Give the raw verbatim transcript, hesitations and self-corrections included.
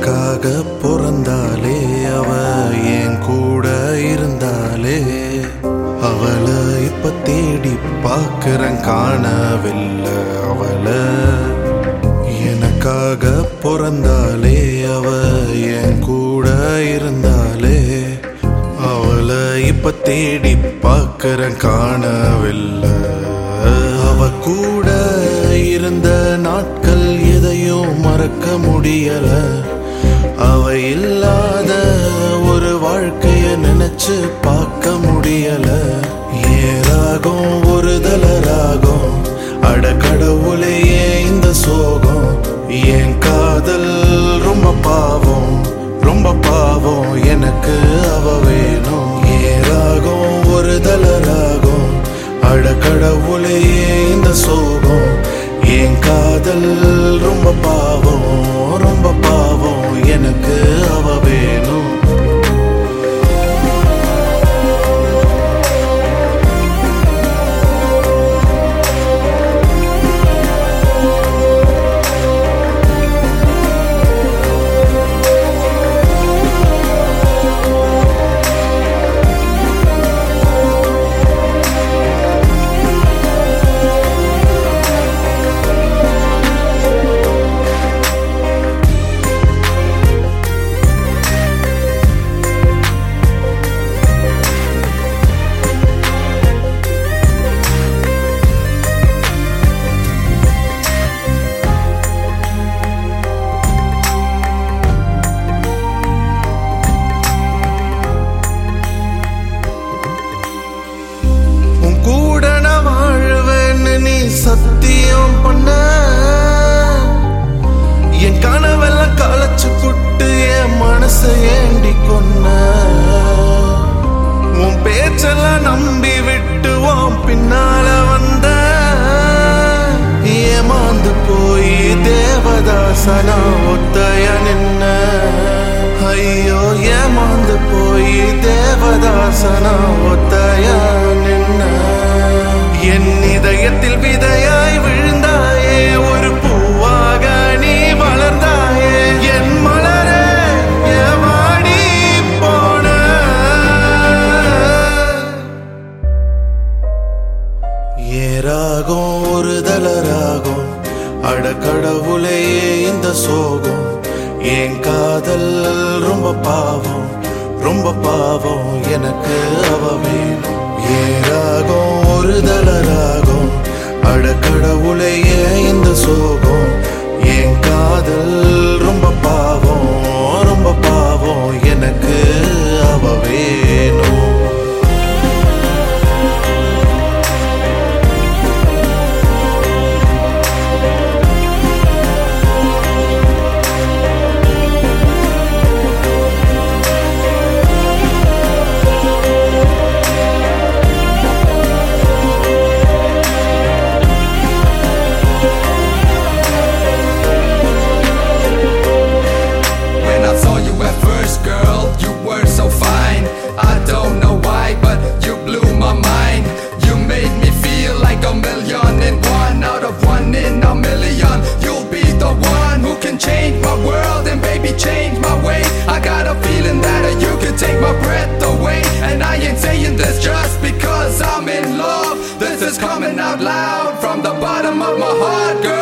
எனக்காக பிறந்தாலே அவ என் கூட இருந்தாலே அவளை இப்ப தேடி பார்க்கிறேன் காணவில்லை அவளை. எனக்காக பிறந்தாலே அவ என் கூட இருந்தாலே அவளை இப்ப தேடி பார்க்கிறேன் காணவில்லை. அவ கூட இருந்த நாட்கள் எதையும் மறக்க முடியல. அவ இல்லாத ஒரு வாழ்க்கைய நினைச்சு பார்க்க முடியல. ஏராகும் ஒரு தலராகும் அட கடவுளையே இந்த சோகம். என் காதல் ரொம்ப பாவம் ரொம்ப பாவம் எனக்கு அவ வேணும். ஏராகும் ஒரு தலராகும் அட கடவுளையே இந்த சோகம். என் காதல் ரொம்ப பாவம் ரொம்ப பாவம் எனக்கு அவ வேணும். சத்தியம் பண்ண என் கனவெல்லாம் களைச்சு புட்டு என் மனசை ஏண்டி கொன்ன. உன் பேச்செல்லாம் நம்பி விட்டு உன் பின்னால வந்த ஏமாந்து போய் தேவதாசனா ஒத்தைய நின்ன. ஐயோ ஏமாந்து போய் தேவதாசனா ஒத்தைய நின்ன. என் இதயத்தில் விதையாய் விழுந்தாயே ஒரு பூவாக நீ வளர்ந்தாயே. என் மலரே ஏமாடி போன. ஏராகும் ஒரு தலராகும் அட கடவுளையே இந்த சோகம். என் காதல் ரொம்ப பாவம் ரொம்ப பாவம் எனக்கு அவ வேணும். ஏராகும் ஒரு தலராகும் அட கடவுளையே இந்த சோகம். என் காதல் ரொம்ப பாவம் ரொம்ப பாவம் எனக்கு அவ வேணும். Change my world and baby change my way. I got a feeling that you can take my breath away. And I ain't saying this just because I'm in love. This is coming out loud from the bottom of my heart, girl.